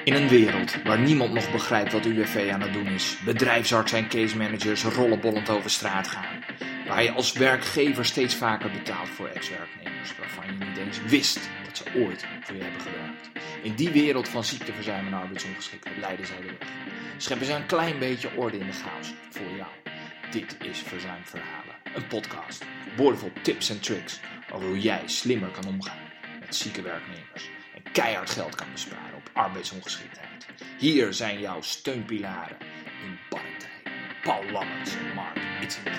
In een wereld waar niemand nog begrijpt wat UWV aan het doen is, bedrijfsartsen en case managers rollenbollend over straat gaan, waar je als werkgever steeds vaker betaalt voor ex-werknemers waarvan je niet eens wist dat ze ooit voor je hebben gewerkt. In die wereld van ziekteverzuim en arbeidsongeschiktheid leiden zij de weg. Scheppen ze een klein beetje orde in de chaos voor jou. Dit is Verzuimverhalen, een podcast, boordevol tips en tricks over hoe jij slimmer kan omgaan met zieke werknemers en keihard geld kan besparen op arbeidsongeschiktheid. Hier zijn jouw steunpilaren in barre tijden. Paul Lammerts en Mark Itzinga.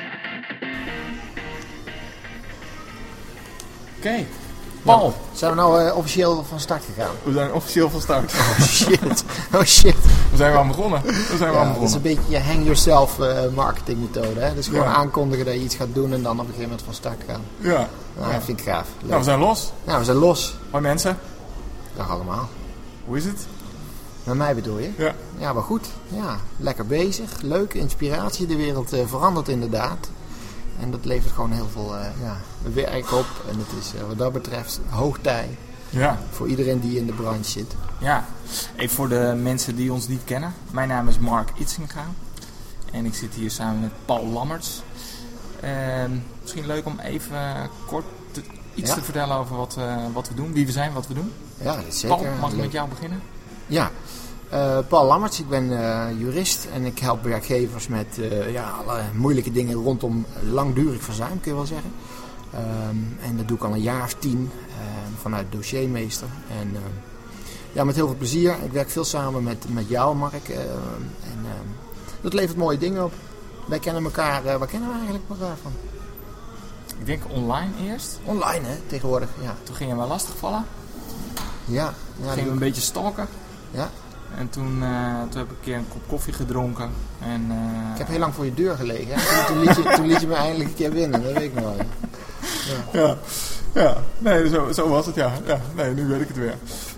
Oké, Paul. Zijn we nou officieel van start gegaan? We zijn officieel van start. Oh shit. We zijn weer aan begonnen. Dat is een beetje je hang yourself marketingmethode. Hè? Dus gewoon aankondigen dat je iets gaat doen en dan op een gegeven moment van start gaan. Ja. Nou, dat vind ik gaaf. Leuk. Nou, we zijn los. Nou, we zijn los. Hoi mensen. Dag allemaal. Hoe is het? Met mij bedoel je? Ja. Ja, maar goed. Ja, lekker bezig. Leuke inspiratie. De wereld verandert inderdaad. En dat levert gewoon heel veel werk op. En het is wat dat betreft hoog tijd voor iedereen die in de branche zit. Ja, even voor de mensen die ons niet kennen. Mijn naam is Mark Itzinga. En ik zit hier samen met Paul Lammerts. Misschien leuk om even kort iets te vertellen over wat we doen. Wie we zijn, wat we doen. Ja, dat is zeker. Paul, mag ik met jou beginnen? Ja. Paul Lammerts, ik ben jurist en ik help werkgevers met alle moeilijke dingen rondom langdurig verzuim, kun je wel zeggen. En dat doe ik al een jaar of 10 vanuit dossiermeester. En met heel veel plezier. Ik werk veel samen met jou, Mark. Dat levert mooie dingen op. Wij kennen elkaar, waar kennen we eigenlijk elkaar van? Ik denk online eerst. Online, hè, tegenwoordig, ja. Toen ging je me lastigvallen. Ja. Gingen we een beetje stalken. Ja. En toen heb ik een keer een kop koffie gedronken. En, ik heb heel lang voor je deur gelegen. Hè? Toen liet je me eindelijk een keer binnen. Dat weet ik nog wel. Ja. Nee, zo was het, ja. Nee, nu weet ik het weer.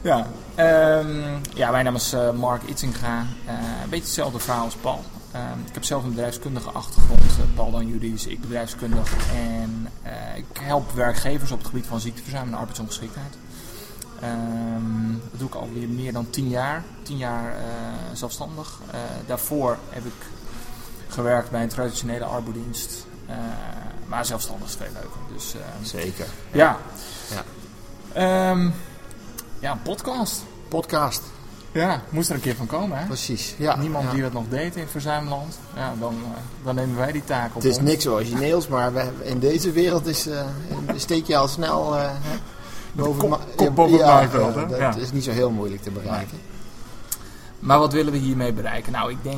Ja, mijn naam is Mark Itzinga. Een beetje hetzelfde verhaal als Paul. Ik heb zelf een bedrijfskundige achtergrond. Paul dan juridisch, ik bedrijfskundig. En ik help werkgevers op het gebied van ziekteverzuim en arbeidsongeschiktheid. Dat doe ik alweer meer dan 10 jaar. 10 jaar zelfstandig. Daarvoor heb ik gewerkt bij een traditionele arbeidsdienst. Maar zelfstandig is veel leuker. Dus, zeker. Ja. Een podcast. Ja, moest er een keer van komen, hè? Precies. Ja, niemand die dat nog deed in verzuimland. Ja, dan nemen wij die taak op. Het is niks origineels, maar in deze wereld steek je al snel... Kop boven het maaiveld, hè? Dat is niet zo heel moeilijk te bereiken. Maar wat willen we hiermee bereiken? Nou, ik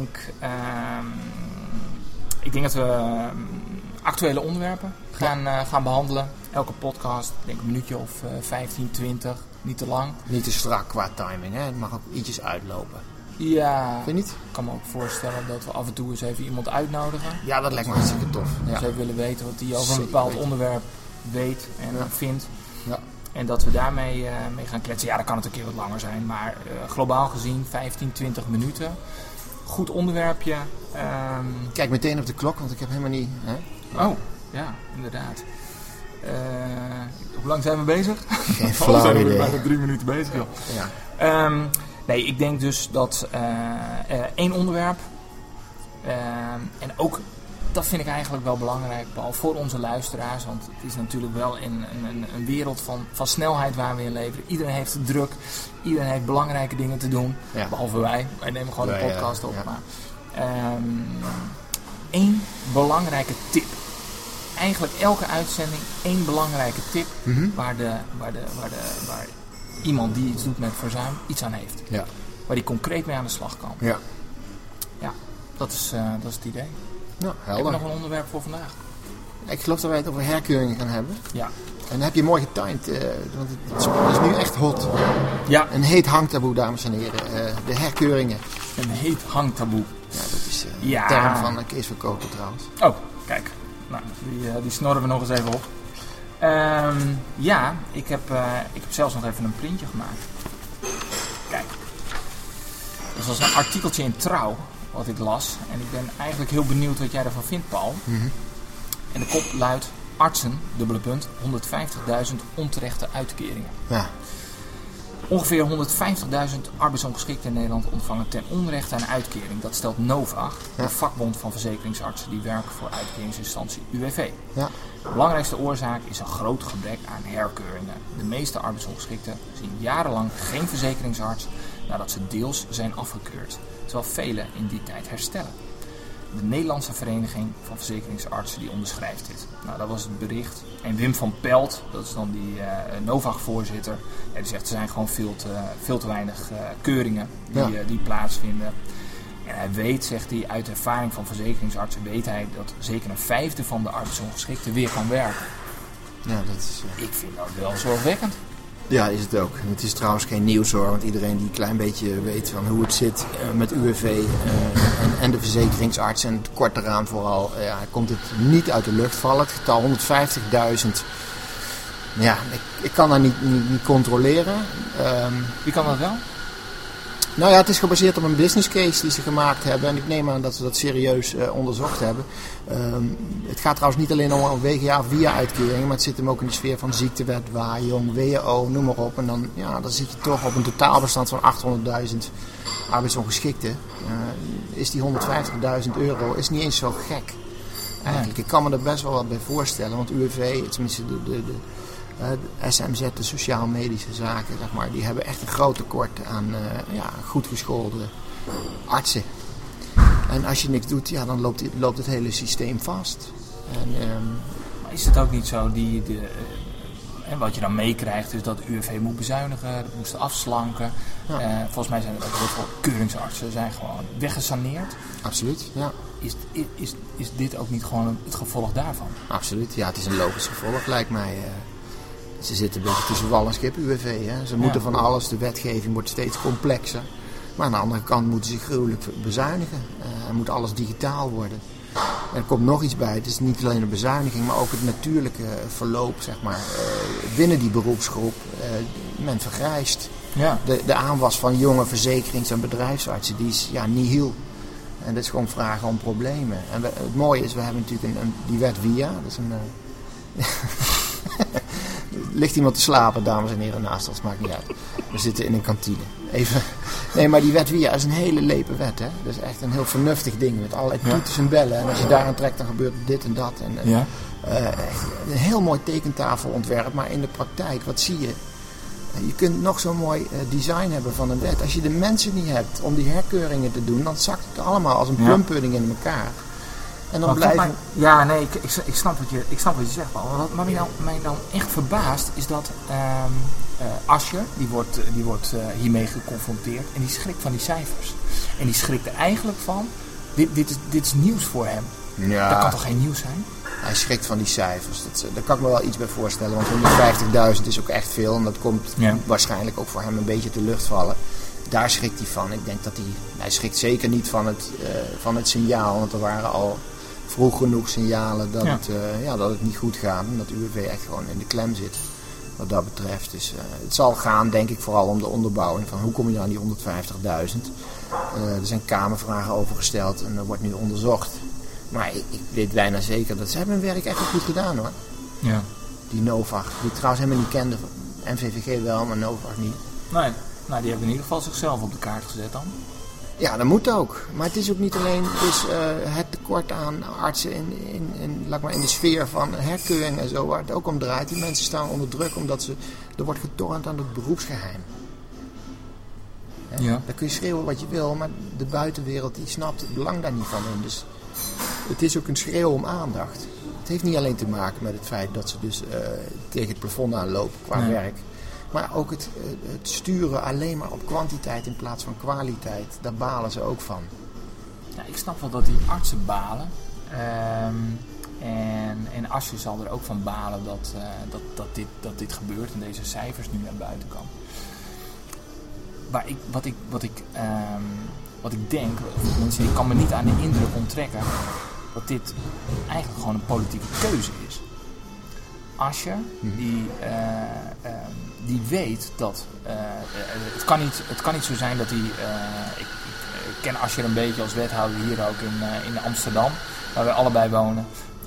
denk dat we actuele onderwerpen gaan behandelen. Elke podcast, ik denk een minuutje of 15, 20, niet te lang. Niet te strak qua timing, hè? Het mag ook ietsjes uitlopen. Ja, vind je niet? Ik kan me ook voorstellen dat we af en toe eens even iemand uitnodigen. Ja, dat lijkt me hartstikke tof. Dus even willen weten wat hij over een bepaald onderwerp weet en vindt. Ja. En dat we daarmee mee gaan kletsen. Ja, dat kan het een keer wat langer zijn. Maar globaal gezien 15, 20 minuten. Goed onderwerpje. Kijk meteen op de klok, want ik heb helemaal niet... Hè? Oh, ja, inderdaad. Hoe lang zijn we bezig? Geen flauw idee. We zijn bijna 3 minuten bezig, joh. Ja. Nee, ik denk dus dat 1 onderwerp. En ook... Dat vind ik eigenlijk wel belangrijk, Paul, voor onze luisteraars. Want het is natuurlijk wel een wereld van snelheid waar we in leven. Iedereen heeft het druk. Iedereen heeft belangrijke dingen te doen. Ja. Behalve wij. Wij nemen gewoon een podcast op. Ja. Maar 1 belangrijke tip. Eigenlijk elke uitzending 1 belangrijke tip. Mm-hmm. Waar iemand die iets doet met verzuim iets aan heeft. Ja. Waar die concreet mee aan de slag kan. Ja. Ja, dat is het idee. Nou, heb je nog een onderwerp voor vandaag? Ik geloof dat wij het over herkeuringen gaan hebben. Ja. En dan heb je mooi getimed, want het is nu echt hot. Ja. Een heet hangtaboe, dames en heren. De herkeuringen. Een heet hangtaboe. Ja, dat is een term van Kees van Koper trouwens. Oh, kijk. Nou, die snorren we nog eens even op. Ik heb zelfs nog even een printje gemaakt. Kijk. Dat was een artikeltje in Trouw. Wat ik las. En ik ben eigenlijk heel benieuwd wat jij ervan vindt, Paul. Mm-hmm. En de kop luidt: artsen, 150.000 onterechte uitkeringen. Ja. Ongeveer 150.000 arbeidsongeschikten in Nederland ontvangen ten onrechte een uitkering. Dat stelt NOVAG, de vakbond van verzekeringsartsen die werken voor uitkeringsinstantie UWV. Ja. De belangrijkste oorzaak is een groot gebrek aan herkeuringen. De meeste arbeidsongeschikten zien jarenlang geen verzekeringsarts nadat ze deels zijn afgekeurd, terwijl velen in die tijd herstellen. De Nederlandse Vereniging van Verzekeringsartsen die onderschrijft dit. Nou, dat was het bericht. En Wim van Pelt, dat is dan die NOVAG-voorzitter, die zegt er zijn gewoon veel te weinig keuringen die plaatsvinden. En hij weet, zegt hij, uit ervaring van verzekeringsartsen weet hij dat zeker een vijfde van de arbeidsongeschikten weer kan werken. Ja, dat is, Ik vind dat wel zorgwekkend. Ja, is het ook. Het is trouwens geen nieuws hoor, want iedereen die een klein beetje weet van hoe het zit met UWV en de verzekeringsarts en het kort eraan vooral, komt het niet uit de lucht vallen. Het getal 150.000, ja, ik kan dat niet controleren. Wie kan dat wel? Nou ja, het is gebaseerd op een business case die ze gemaakt hebben. En ik neem aan dat ze dat serieus onderzocht hebben. Het gaat trouwens niet alleen om WGA via uitkeringen, maar het zit hem ook in de sfeer van ziektewet, WAJONG, WO, noem maar op. En dan zit je toch op een totaalbestand van 800.000 arbeidsongeschikten. Is die 150.000 euro is niet eens zo gek. Eigenlijk, ik kan me er best wel wat bij voorstellen, want UWV, tenminste de SMZ, de sociaal-medische zaken, zeg maar, die hebben echt een groot tekort aan goed geschoolde artsen. En als je niks doet, dan loopt het hele systeem vast. Maar is het ook niet zo, wat je dan meekrijgt, is dat de UWV moet bezuinigen, dat moesten afslanken. Ja. Volgens mij zijn er ook heel veel keuringsartsen zijn gewoon weggesaneerd. Absoluut, ja. Is dit ook niet gewoon het gevolg daarvan? Absoluut, ja, het is een logisch gevolg, lijkt mij. Ze zitten een beetje tussen wal en schip, UWV. Hè. Ze moeten van alles, de wetgeving wordt steeds complexer. Maar aan de andere kant moeten ze gruwelijk bezuinigen. Er moet alles digitaal worden. En er komt nog iets bij, het is niet alleen een bezuiniging, maar ook het natuurlijke verloop, zeg maar, binnen die beroepsgroep. Men vergrijst. Ja. De aanwas van jonge verzekerings- en bedrijfsartsen, die is nihil. En dat is gewoon vragen om problemen. En het mooie is, we hebben natuurlijk die wet WIA, dat is een... Ligt iemand te slapen, dames en heren, naast ons, maakt niet uit. We zitten in een kantine. Nee, maar die wet WIA is een hele lepe wet, hè. Dat is echt een heel vernuftig ding met allerlei toeters en bellen. En als je daaraan trekt, dan gebeurt dit en dat. Een heel mooi tekentafelontwerp, maar in de praktijk, wat zie je? Je kunt nog zo'n mooi design hebben van een wet. Als je de mensen niet hebt om die herkeuringen te doen, dan zakt het allemaal als een plumpudding in elkaar. En dan blijven... Ik snap wat je zegt, Paul. Wat mij dan echt verbaast is dat Asscher, die wordt hiermee geconfronteerd en die schrikt van die cijfers. En die schrikt er eigenlijk van, dit is nieuws voor hem. Ja. Dat kan toch geen nieuws zijn? Hij schrikt van die cijfers. Daar kan ik me wel iets bij voorstellen. Want 150.000 is ook echt veel. En dat komt waarschijnlijk ook voor hem een beetje te lucht vallen. Daar schrikt hij van. Ik denk dat hij schrikt zeker niet van het signaal. Want er waren al vroeg genoeg signalen dat het niet goed gaat. En dat UWV echt gewoon in de klem zit. Wat dat betreft. Dus het zal gaan, denk ik, vooral om de onderbouwing. Van hoe kom je aan die 150.000? Er zijn kamervragen over gesteld. En dat wordt nu onderzocht. Maar ik weet bijna zeker dat ze hebben hun werk echt wel goed gedaan, hoor. Ja. Die NOVAG, die ik trouwens helemaal niet kende. NVVG wel, maar NOVAG niet. Nee, nou, die hebben in ieder geval zichzelf op de kaart gezet dan. Ja, dat moet ook. Maar het is ook niet alleen het tekort aan artsen in de sfeer van herkeuring en zo, waar het ook om draait. Die mensen staan onder druk omdat er wordt getornd aan het beroepsgeheim. Ja. Dan kun je schreeuwen wat je wil, maar de buitenwereld die snapt het belang daar niet van in. Dus het is ook een schreeuw om aandacht. Het heeft niet alleen te maken met het feit dat ze dus tegen het plafond aanlopen qua werk. Maar ook het sturen alleen maar op kwantiteit in plaats van kwaliteit. Daar balen ze ook van. Ja, ik snap wel dat die artsen balen. En Asscher zal er ook van balen dat dit gebeurt en deze cijfers nu naar buiten komen. Maar wat ik denk, ik kan me niet aan de indruk onttrekken dat dit eigenlijk gewoon een politieke keuze is. Asscher, die weet dat het kan niet zo zijn dat hij... Ik ken Asscher een beetje als wethouder hier ook in Amsterdam, waar we allebei wonen.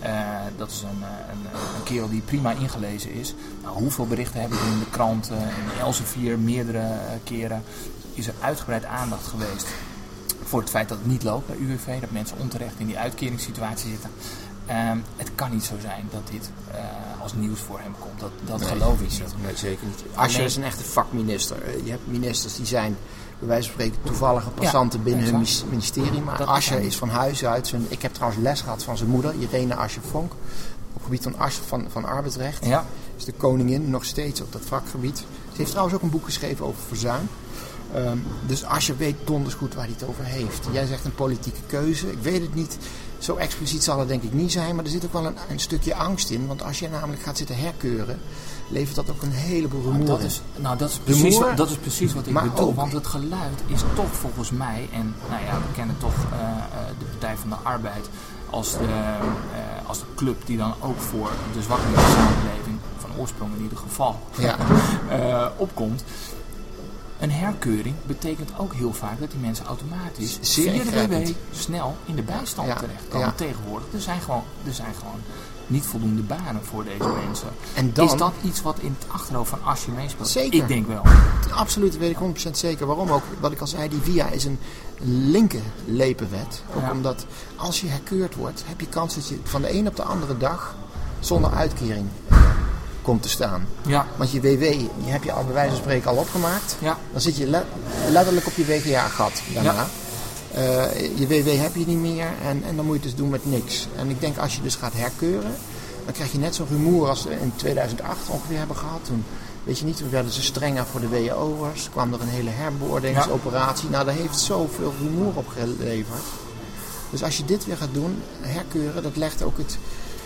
Dat is een kerel die prima ingelezen is. Nou, hoeveel berichten hebben we in de krant, in Elsevier, meerdere keren is er uitgebreid aandacht geweest voor het feit dat het niet loopt bij UWV, dat mensen onterecht in die uitkeringssituatie zitten. Het kan niet zo zijn dat dit als nieuws voor hem komt. Dat geloof ik niet. Nee, zeker niet. Asscher is een echte vakminister. Je hebt ministers die zijn, bij wijze van spreken, toevallige passanten binnen hun ministerie. Maar Asscher is van huis uit. Ik heb trouwens les gehad van zijn moeder, Irene Asscher-Vonk. Op het gebied van Asscher van arbeidsrecht. Ja. Is de koningin nog steeds op dat vakgebied. Ze heeft trouwens ook een boek geschreven over verzuim. Dus Asscher weet donders goed waar hij het over heeft. Jij zegt een politieke keuze. Ik weet het niet. Zo expliciet zal het denk ik niet zijn. Maar er zit ook wel een stukje angst in. Want als je namelijk gaat zitten herkeuren, levert dat ook een heleboel rumoer in. Dat is precies wat ik bedoel. Want het geluid is toch volgens mij, en we kennen toch de Partij van de Arbeid als de club die dan ook voor de zwakken in de samenleving, van oorsprong in ieder geval, opkomt. Een herkeuring betekent ook heel vaak dat die mensen automatisch via de WW snel in de bijstand terechtkomen tegenwoordig. Er zijn gewoon niet voldoende banen voor deze mensen. En dan, is dat iets wat in het achterhoofd van Asscher meespeelt? Zeker. Ik denk wel. Absoluut, dat weet ik 100% zeker. Waarom ook? Wat ik al zei, die VIA is een linkerlepenwet. Ook omdat als je herkeurd wordt, heb je kans dat je van de een op de andere dag zonder uitkering komt te staan. Ja. Want je WW, die heb je al bij wijze van spreken al opgemaakt. Ja. Dan zit je letterlijk op je WGA-gat daarna. Ja. Je WW heb je niet meer en dan moet je het dus doen met niks. En ik denk als je dus gaat herkeuren, dan krijg je net zo'n rumoer als we in 2008 ongeveer hebben gehad. Toen, weet je niet, toen werden ze strenger voor de WO'ers. Kwam er een hele herbeoordelingsoperatie. Nou, daar heeft zoveel rumoer op geleverd. Dus als je dit weer gaat doen, herkeuren, dat legt ook het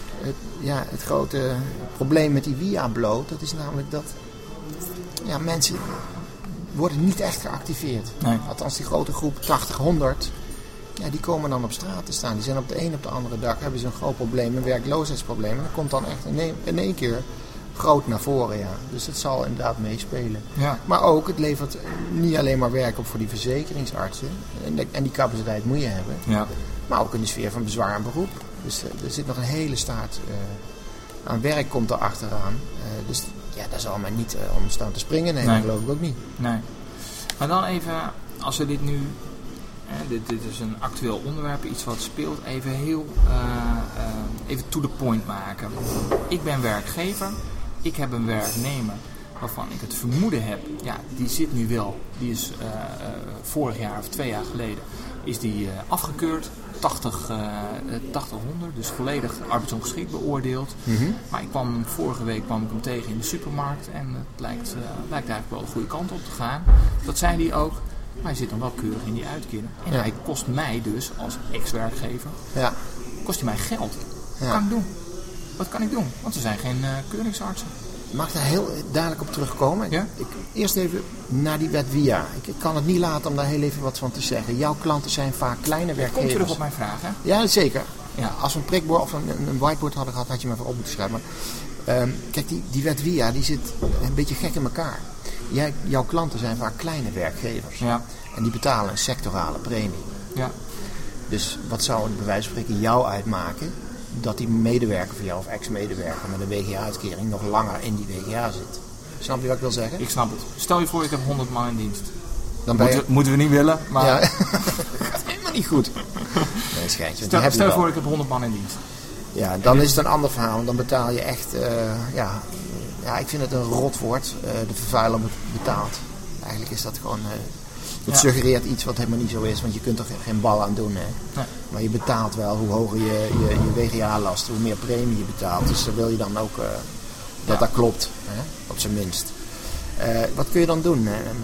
grote probleem met die VIA bloot. Dat is namelijk dat mensen worden niet echt geactiveerd. Nee. Althans die grote groep 80, 100, die komen dan op straat te staan. Die zijn op de een op de andere dag, hebben ze een groot probleem, een werkloosheidsprobleem. En dat komt dan echt in één keer groot naar voren. Ja. Dus dat zal inderdaad meespelen. Ja. Maar ook, het levert niet alleen maar werk op voor die verzekeringsartsen. En die capaciteit moet je hebben. Ja. Maar ook in de sfeer van bezwaar en beroep. Dus er zit nog een hele staart aan werk komt er achteraan. Dus daar zal men niet om staan te springen. Nee, dat geloof ik ook niet. Nee. Maar dan even, als we dit nu... dit is een actueel onderwerp, iets wat speelt. Even to the point maken. Ik ben werkgever. Ik heb een werknemer waarvan ik het vermoeden heb. Ja, die zit nu wel. Die is vorig jaar of 2 jaar geleden is die afgekeurd. 80-100, dus volledig arbeidsongeschikt beoordeeld. Mm-hmm. Maar vorige week kwam ik hem tegen in de supermarkt en het lijkt eigenlijk wel de goede kant op te gaan. Dat zei hij ook, maar hij zit dan wel keurig in die uitkering. En hij kost mij dus, als ex-werkgever, kost hij mij geld. Wat kan ik doen? Wat kan ik doen? Want er zijn geen keuringsartsen. Mag ik daar heel dadelijk op terugkomen? Ja? Eerst even naar die wet VIA. Ik kan het niet laten om daar heel even wat van te zeggen. Jouw klanten zijn vaak kleine werkgevers. Kom terug op mijn vraag, hè? Ja, zeker. Ja. Als we een prikbord of een whiteboard hadden gehad, had je me even op moeten schrijven. Maar, kijk, die wet VIA die zit een beetje gek in elkaar. Jouw klanten zijn vaak kleine werkgevers. Ja. En die betalen een sectorale premie. Ja. Dus wat zou het bij wijze van spreken jou uitmaken dat die medewerker van jou of ex-medewerker met een WGA-uitkering nog langer in die WGA zit? Snap je wat ik wil zeggen? Ik snap het. Stel je voor, ik heb 100 man in dienst. Dan moeten we niet willen, maar... Ja. Gaat helemaal niet goed. Nee, schijntje. Stel je voor, ik heb 100 man in dienst. Ja, dan is het een ander verhaal. Dan betaal je echt... ik vind het een rotwoord. De vervuiler betaalt. Eigenlijk is dat gewoon... Het suggereert iets wat helemaal niet zo is, want je kunt er geen bal aan doen. Hè? Nee. Maar je betaalt wel, hoe hoger je WGA-last, hoe meer premie je betaalt. Dus dan wil je dan ook dat klopt, hè? Op zijn minst. Wat kun je dan doen?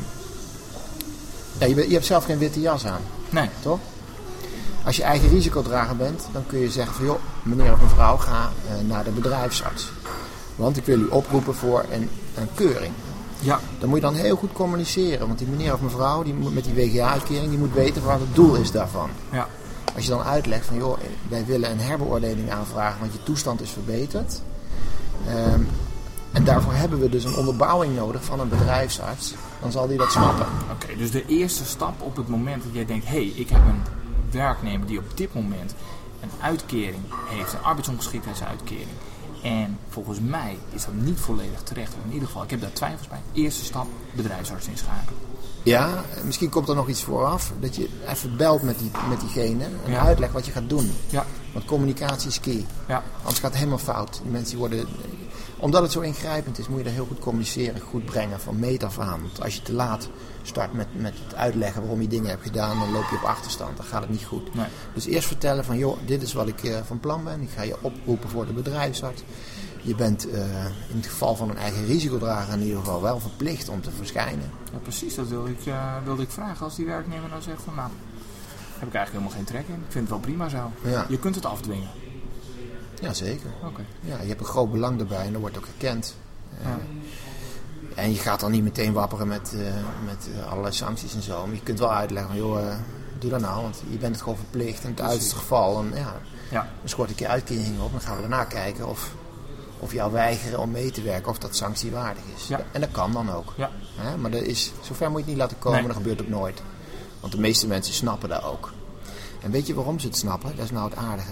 Je hebt zelf geen witte jas aan. Nee. Toch? Als je eigen risicodrager bent, dan kun je zeggen van joh, meneer of mevrouw, ga naar de bedrijfsarts. Want ik wil u oproepen voor een keuring. Ja. Dan moet je dan heel goed communiceren. Want die meneer of mevrouw die moet met die WGA-uitkering, die moet weten wat het doel is daarvan. Ja. Als je dan uitlegt van joh, wij willen een herbeoordeling aanvragen, want je toestand is verbeterd. En daarvoor hebben we dus een onderbouwing nodig van een bedrijfsarts. Dan zal die dat snappen. Oké, dus de eerste stap op het moment dat jij denkt, ik heb een werknemer die op dit moment een uitkering heeft, een arbeidsongeschiktheidsuitkering. En volgens mij is dat niet volledig terecht. In ieder geval, ik heb daar twijfels bij. Eerste stap, bedrijfsarts inschakelen. Ja, misschien komt er nog iets vooraf. Dat je even belt met diegene en uitlegt wat je gaat doen. Ja. Want communicatie is key. Ja. Anders gaat het helemaal fout. Die mensen die worden... Omdat het zo ingrijpend is, moet je dat heel goed communiceren, goed brengen van meet af aan. Want als je te laat start met het uitleggen waarom je dingen hebt gedaan, dan loop je op achterstand. Dan gaat het niet goed. Nee. Dus eerst vertellen van, joh, dit is wat ik van plan ben. Ik ga je oproepen voor de bedrijfsarts. Je bent in het geval van een eigen risicodrager in ieder geval wel verplicht om te verschijnen. Ja, precies, dat wilde ik vragen. Als die werknemer nou zegt van, nou, heb ik eigenlijk helemaal geen trek in. Ik vind het wel prima zo. Ja. Je kunt het afdwingen. Ja, zeker. Okay. Ja, je hebt een groot belang erbij en dat wordt ook gekend. En je gaat dan niet meteen wapperen met allerlei sancties en zo. Maar je kunt wel uitleggen van, joh, doe dat nou, want je bent het gewoon verplicht. In het uiterste geval, dan schort ik je uitkering op. Dan gaan we daarna kijken of jou weigeren om mee te werken, of dat sanctiewaardig is. Ja. En dat kan dan ook. Ja. Maar zover moet je het niet laten komen, Nee. Dat gebeurt ook nooit. Want de meeste mensen snappen dat ook. En weet je waarom ze het snappen? Dat is nou het aardige.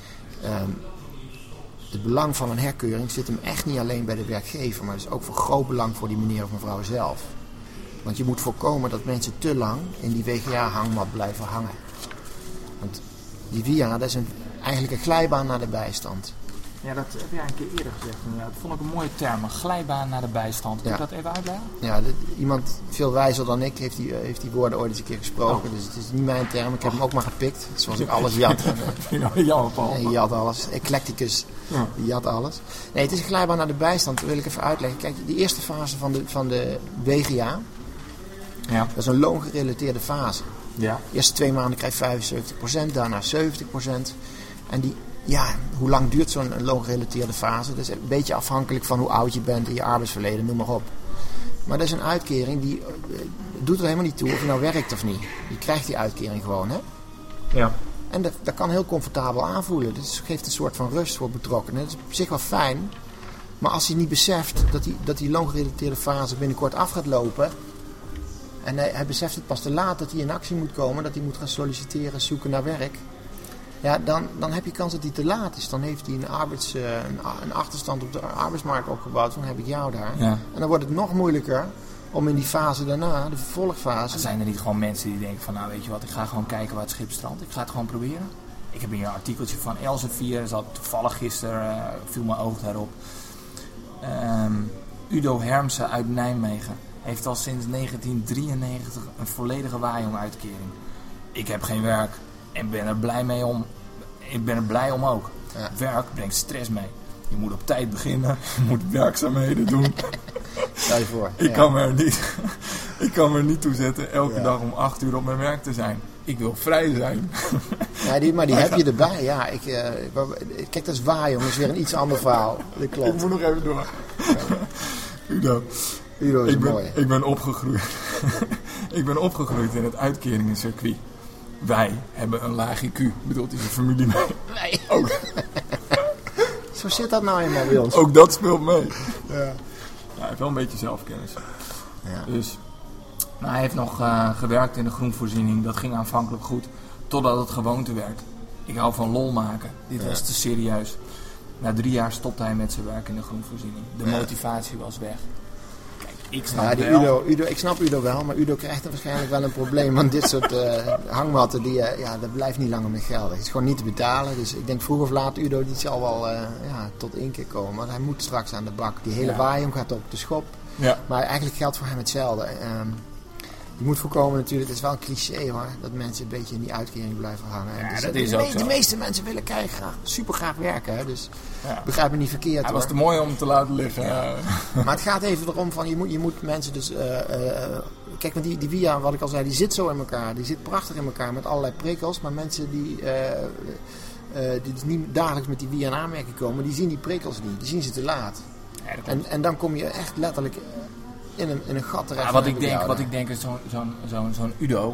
Het belang van een herkeuring zit hem echt niet alleen bij de werkgever, maar het is ook van groot belang voor die meneer of mevrouw zelf. Want je moet voorkomen dat mensen te lang in die WGA-hangmat blijven hangen. Want die via, dat is eigenlijk een glijbaan naar de bijstand. Ja, dat heb jij een keer eerder gezegd. Ja, dat vond ik een mooie term, een glijbaan naar de bijstand. Kun je dat even uitleggen? Ja, iemand veel wijzer dan ik heeft die woorden ooit eens een keer gesproken. Dus het is niet mijn term. Ik heb hem ook maar gepikt. Zoals ik alles jat. Jammer, Paul. Nee, je jat alles. Eclecticus, die jat alles. Nee, het is een glijbaan naar de bijstand. Dat wil ik even uitleggen. Kijk, die eerste fase van de WGA, dat is een loongerelateerde fase. Ja. De eerste 2 maanden krijg je 75%, daarna 70%. En hoe lang duurt zo'n loongerelateerde fase? Dat is een beetje afhankelijk van hoe oud je bent in je arbeidsverleden, noem maar op. Maar dat is een uitkering die doet er helemaal niet toe of je nou werkt of niet. Je krijgt die uitkering gewoon, hè? Ja. En dat kan heel comfortabel aanvoelen. Dat geeft een soort van rust voor betrokkenen. Dat is op zich wel fijn. Maar als hij niet beseft dat die loongerelateerde fase binnenkort af gaat lopen, en hij beseft het pas te laat dat hij in actie moet komen, dat hij moet gaan solliciteren, zoeken naar werk, ja, dan heb je kans dat hij te laat is. Dan heeft hij een achterstand op de arbeidsmarkt opgebouwd. Dan heb ik jou daar. Ja. En dan wordt het nog moeilijker om in die fase daarna, de vervolgfase... Maar zijn er niet gewoon mensen die denken van, nou weet je wat, ik ga gewoon kijken waar het schip strandt. Ik ga het gewoon proberen. Ik heb hier een artikeltje van Elsevier, dat toevallig gisteren, viel mijn oog daarop. Udo Hermsen uit Nijmegen heeft al sinds 1993 een volledige waaijong-uitkering. Ik heb geen werk en ben er blij om ook. Ja. Werk brengt stress mee. Je moet op tijd beginnen, je moet werkzaamheden doen. Stel je voor. Ik kan me er niet toe zetten elke dag om 8 uur op mijn werk te zijn. Ik wil vrij zijn. Ja, maar die heb je erbij. Ja, kijk, dat is waaijong. Dat is weer een iets ander verhaal. Dat klopt. Ik moet nog even door. Ja. Udo is mooi. Ik ben opgegroeid. Ik ben opgegroeid in het uitkeringscircuit. Wij hebben een laag IQ. Bedoelt hij zijn familie mee? Nee. Ook. Zo zit dat nou eenmaal bij ons. Ook dat speelt mee. Ja. Ja, hij heeft wel een beetje zelfkennis. Ja. Dus, maar hij heeft nog gewerkt in de groenvoorziening. Dat ging aanvankelijk goed. Totdat het gewoonte werd. Ik hou van lol maken. Dit was te serieus. Na 3 jaar stopte hij met zijn werk in de groenvoorziening. De motivatie was weg. Kijk, ik snap Udo, ik snap Udo wel, maar Udo krijgt er waarschijnlijk wel een probleem. Want dit soort hangmatten, dat blijft niet langer meer geldig. Het is gewoon niet te betalen. Dus ik denk vroeg of laat, Udo, die zal wel tot inkeer komen. Want hij moet straks aan de bak. Die hele waaijong gaat op de schop. Ja. Maar eigenlijk geldt voor hem hetzelfde. Je moet voorkomen natuurlijk, het is wel een cliché hoor, dat mensen een beetje in die uitkering blijven hangen. Ja, dus dat is ook zo. De meeste mensen willen super graag werken. Hè? Dus begrijp me niet verkeerd. Hij hoor. was te mooi om te laten liggen. Ja. Maar het gaat even erom van, je moet mensen dus... kijk, want die via, wat ik al zei, die zit zo in elkaar. Die zit prachtig in elkaar met allerlei prikkels. Maar mensen die dus niet dagelijks met die via in aanmerking komen, die zien die prikkels niet. Die zien ze te laat. Ja, en dan kom je echt letterlijk in een gat terecht. Ja, wat ik denk is zo'n Udo,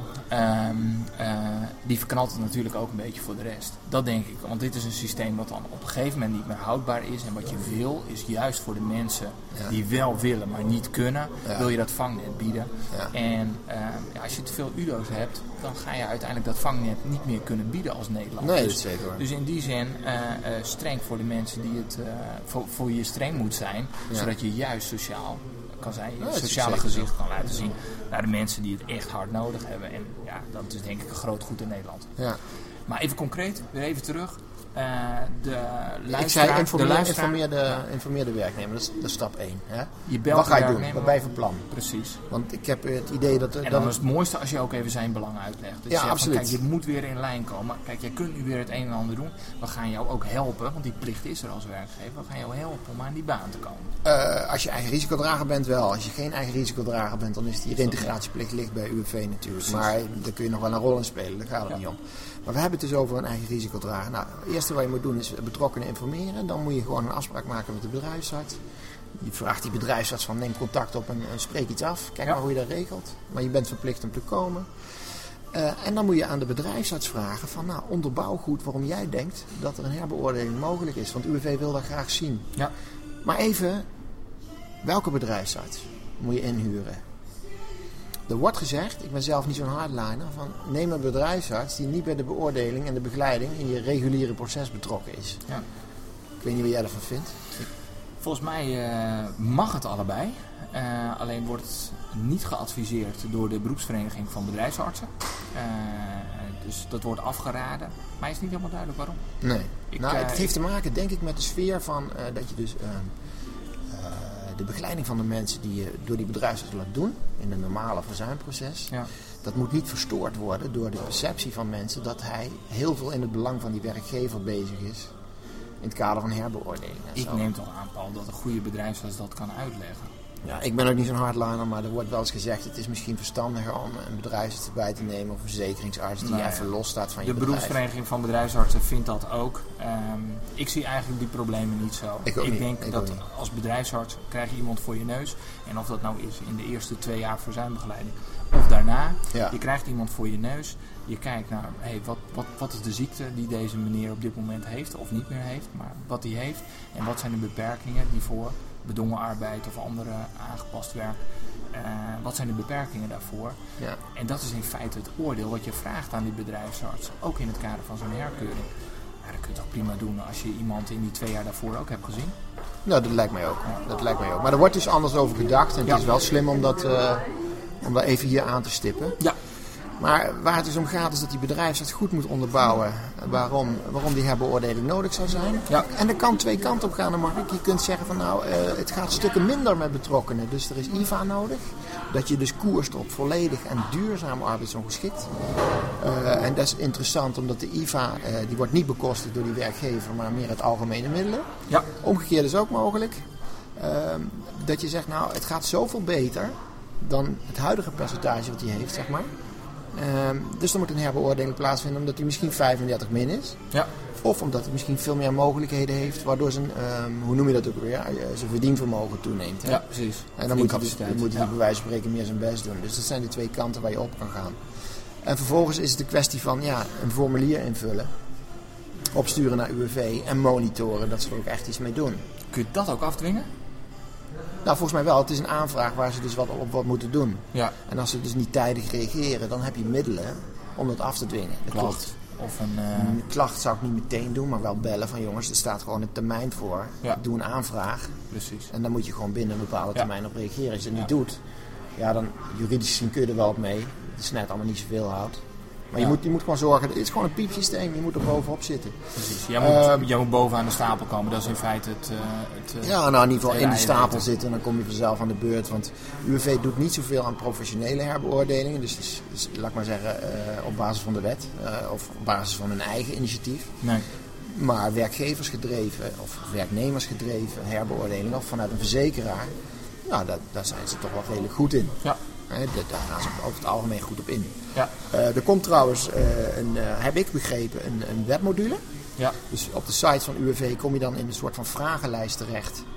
die verknalt het natuurlijk ook een beetje voor de rest. Dat denk ik, want dit is een systeem wat dan op een gegeven moment niet meer houdbaar is. En wat je wil, is juist voor de mensen die wel willen, maar niet kunnen, wil je dat vangnet bieden. Ja. En als je te veel Udo's hebt, dan ga je uiteindelijk dat vangnet niet meer kunnen bieden als Nederland. Nee, dat is zeker hoor. Dus in die zin streng voor de mensen die het voor je streng moet zijn, zodat je juist sociaal kan zijn, je sociale gezicht kan laten zien naar de mensen die het echt hard nodig hebben. En ja, dat is denk ik een groot goed in Nederland. Ja. Maar even concreet, weer even terug. De luisteraar, informeer de werknemer, dat is stap 1. Hè? Je belt wat ga je doen? Wat ben je van plan? Precies. Want ik heb het idee dat... En dan is het mooiste als je ook even zijn belang uitlegt. Dus ja, absoluut. Kijk, dit moet weer in lijn komen. Kijk, jij kunt nu weer het een en ander doen. We gaan jou ook helpen, want die plicht is er als werkgever. We gaan jou helpen om aan die baan te komen. Als je eigen risicodrager bent wel. Als je geen eigen risicodrager bent, dan is die integratieplicht ligt bij UWV natuurlijk. Precies. Maar daar kun je nog wel een rol in spelen, daar gaat het niet om. Maar we hebben het dus over een eigen risicodrager. Nou, het eerste wat je moet doen is betrokkenen informeren. Dan moet je gewoon een afspraak maken met de bedrijfsarts. Je vraagt die bedrijfsarts van neem contact op en spreek iets af. Kijk maar hoe je dat regelt. Maar je bent verplicht om te komen. En dan moet je aan de bedrijfsarts vragen van onderbouw goed waarom jij denkt dat er een herbeoordeling mogelijk is. Want UWV wil dat graag zien. Ja. Maar even, welke bedrijfsarts moet je inhuren? Er wordt gezegd, ik ben zelf niet zo'n hardliner, van neem een bedrijfsarts die niet bij de beoordeling en de begeleiding in je reguliere proces betrokken is. Ja. Ik weet niet wat jij ervan vindt. Volgens mij mag het allebei. Alleen wordt het niet geadviseerd door de beroepsvereniging van bedrijfsartsen. Dus dat wordt afgeraden. Maar is niet helemaal duidelijk waarom. Nee. Het heeft te maken denk ik met de sfeer van dat je dus... de begeleiding van de mensen die je door die bedrijfsarts laat doen in een normale verzuimproces, dat moet niet verstoord worden door de perceptie van mensen dat hij heel veel in het belang van die werkgever bezig is in het kader van herbeoordeling. Ik neem toch aan, Paul, dat een goede bedrijfsarts dat kan uitleggen. Ja, ik ben ook niet zo'n hardliner, maar er wordt wel eens gezegd het is misschien verstandiger om een bedrijfsarts erbij te nemen of een verzekeringsarts die even los staat van je bedrijf. De beroepsvereniging van bedrijfsartsen vindt dat ook. Ik zie eigenlijk die problemen niet zo. Ik denk dat als bedrijfsarts krijg je iemand voor je neus. En of dat nou is in de eerste 2 jaar verzuimbegeleiding of daarna. Ja. Je krijgt iemand voor je neus. Je kijkt naar wat is de ziekte die deze meneer op dit moment heeft of niet meer heeft. Maar wat hij heeft en wat zijn de beperkingen die voor bedongen arbeid of andere aangepast werk. Wat zijn de beperkingen daarvoor? Ja. En dat is in feite het oordeel wat je vraagt aan die bedrijfsarts. Ook in het kader van zo'n herkeuring. Ja, dat kun je toch prima doen als je iemand in die 2 jaar daarvoor ook hebt gezien? Nou, dat lijkt mij ook. Maar er wordt dus anders over gedacht. En het is wel slim om dat even hier aan te stippen. Ja. Maar waar het dus om gaat is dat die bedrijfsarts goed moet onderbouwen waarom die herbeoordeling nodig zou zijn. Ja. En er kan 2 kanten op gaan, Mark. Je kunt zeggen van het gaat stukken minder met betrokkenen. Dus er is IVA nodig. Dat je dus koerst op volledig en duurzaam arbeidsongeschikt. En dat is interessant omdat de IVA die wordt niet bekostigd door die werkgever, maar meer uit algemene middelen. Ja. Omgekeerd is ook mogelijk. Dat je zegt het gaat zoveel beter dan het huidige percentage wat hij heeft, zeg maar. Dus dan moet een herbeoordeling plaatsvinden omdat hij misschien 35 min is. Ja. Of omdat hij misschien veel meer mogelijkheden heeft, waardoor zijn, hoe noem je dat ook weer, zijn verdienvermogen toeneemt. Hè? Ja, precies. En dan moet hij bij wijze van spreken meer zijn best doen. Dus dat zijn de 2 kanten waar je op kan gaan. En vervolgens is het de kwestie van een formulier invullen, opsturen naar UWV en monitoren dat ze er ook echt iets mee doen. Kun je dat ook afdwingen? Nou, volgens mij wel. Het is een aanvraag waar ze dus wat moeten doen. Ja. En als ze dus niet tijdig reageren, dan heb je middelen om dat af te dwingen. De klacht. Of een klacht zou ik niet meteen doen, maar wel bellen van jongens, er staat gewoon een termijn voor. Ja. Doe een aanvraag. Precies. En dan moet je gewoon binnen een bepaalde termijn op reageren. Als je het niet doet, dan juridisch gezien kun je er wel op mee. Het is net allemaal niet zoveel houdt. Maar je moet gewoon zorgen, het is gewoon een piepsysteem, je moet er bovenop zitten. Precies, jij moet bovenaan de stapel komen, dat is in feite het in ieder geval in de stapel zitten en dan kom je vanzelf aan de beurt. Want UWV doet niet zoveel aan professionele herbeoordelingen, dus laat ik maar zeggen op basis van de wet of op basis van hun eigen initiatief. Nee. Maar werkgeversgedreven of werknemersgedreven herbeoordelingen of vanuit een verzekeraar, daar zijn ze toch wel redelijk goed in. Ja. Daar gaan ze over het algemeen goed op in. Ja. Er komt trouwens, heb ik begrepen, een webmodule. Ja. Dus op de site van UWV kom je dan in een soort van vragenlijst terecht.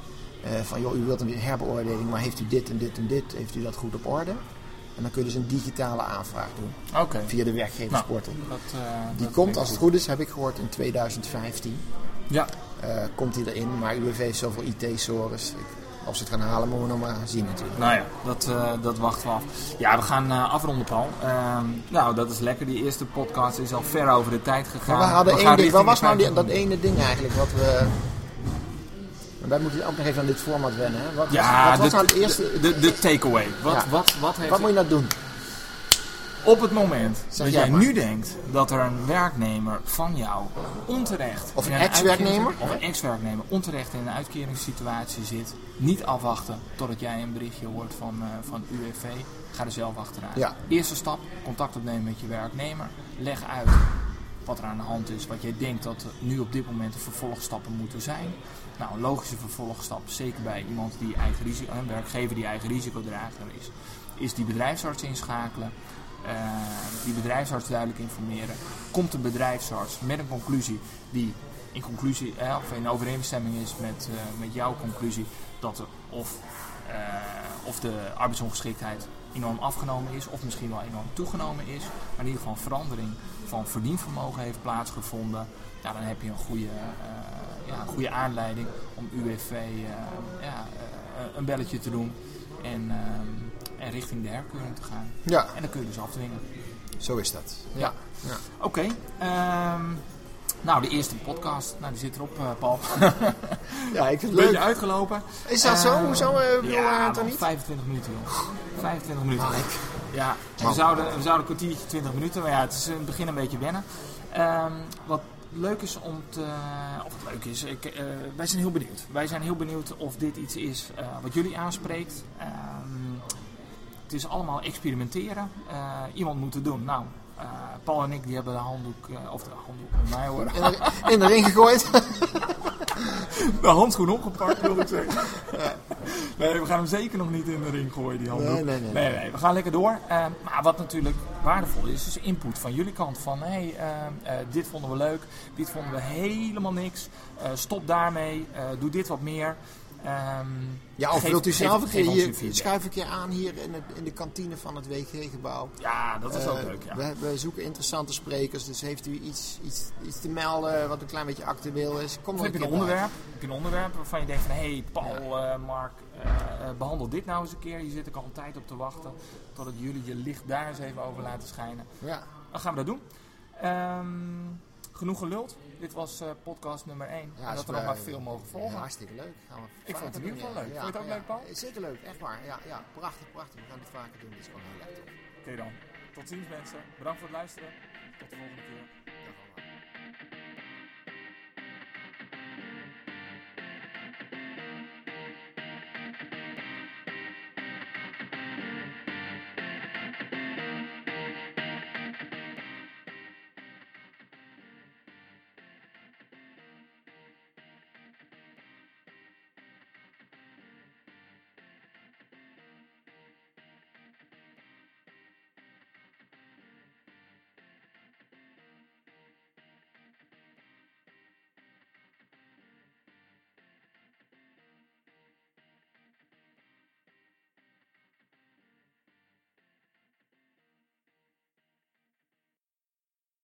Van joh, u wilt een herbeoordeling, maar heeft u dit en dit en dit? Heeft u dat goed op orde? En dan kun je dus een digitale aanvraag doen. Oké. Via de werkgeversportal. Die komt, als het goed is, heb ik gehoord, in 2015. Ja. Komt die erin, maar UWV heeft zoveel IT-sores. Of ze het gaan halen, moeten we nog maar zien natuurlijk. Nou ja, dat wachten we af. Ja, we gaan afronden, Paul. Nou, dat is lekker. Die eerste podcast is al ver over de tijd gegaan. Maar we hadden één ding. Wat was nou dat ene ding eigenlijk wat we... Wij moeten ook nog even aan dit format wennen. Hè? Wat was nou het eerste... De takeaway. Wat moet je nou doen? Op het moment dat jij nu denkt dat er een werknemer van jou onterecht... Of een ex-werknemer? Of een ex-werknemer onterecht in een uitkeringssituatie zit. Niet afwachten totdat jij een berichtje hoort van UWV. Ga er zelf achteraan. Ja. Eerste stap, contact opnemen met je werknemer. Leg uit wat er aan de hand is. Wat jij denkt dat nu op dit moment de vervolgstappen moeten zijn. Nou, een logische vervolgstap, zeker bij iemand die eigen risico, een werkgever die eigen risicodrager is die bedrijfsarts inschakelen. Die bedrijfsarts duidelijk informeren. Komt de bedrijfsarts met een conclusie die in overeenstemming is met jouw conclusie dat er of de arbeidsongeschiktheid enorm afgenomen is of misschien wel enorm toegenomen is, maar in ieder geval een verandering van verdienvermogen heeft plaatsgevonden, dan heb je een goede aanleiding om UWV een belletje te doen en richting de herkeuring te gaan. Ja. En dan kun je dus afdwingen. Zo is dat. Ja. Oké. Nou, de eerste podcast. Nou, die zit erop, Paul. Ja, ik vind het Beetje leuk. uitgelopen. Is dat zo? Hoezo? Ja, toch niet? 25 minuten, joh. 25 minuten. Ja, Oh. we zouden een kwartiertje, 20 minuten. Maar ja, het is in het begin een beetje wennen. Wat leuk is om te... Of wat leuk is... wij zijn heel benieuwd. Wij zijn heel benieuwd of dit iets is wat jullie aanspreekt. Het is allemaal experimenteren. Iemand moet het doen. Nou, Paul en ik die hebben de handdoek met mij hoor. In de ring gegooid. De handschoen opgepakt, wil ik zeggen. Nee, we gaan hem zeker nog niet in de ring gooien, die handdoek. Nee, we gaan lekker door. Maar wat natuurlijk waardevol is input van jullie kant. Van, dit vonden we leuk, dit vonden we helemaal niks. Stop daarmee, doe dit wat meer. Of wilt u zelf een keer hier, schuif een keer aan hier in de kantine van het WG-gebouw. Ja, dat is ook leuk. Ja. We zoeken interessante sprekers, dus heeft u iets te melden wat een klein beetje actueel is? Kom heb je een onderwerp waarvan je denkt van Paul, Mark, behandel dit nou eens een keer. Hier zit ik al een tijd op te wachten totdat jullie je licht daar eens even over laten schijnen. Ja. Dan gaan we dat doen. Genoeg geluld. Dit was podcast nummer 1. Ja, en dat er nog maar veel mogen volgen. Ja, hartstikke leuk. Ik vond het in ieder geval leuk. Vond je het ook leuk, Paul? Zeker leuk, echt waar. Ja, prachtig. We gaan het vaker doen. Dit is gewoon heel erg tof. Oké dan. Tot ziens mensen. Bedankt voor het luisteren. Tot de volgende keer.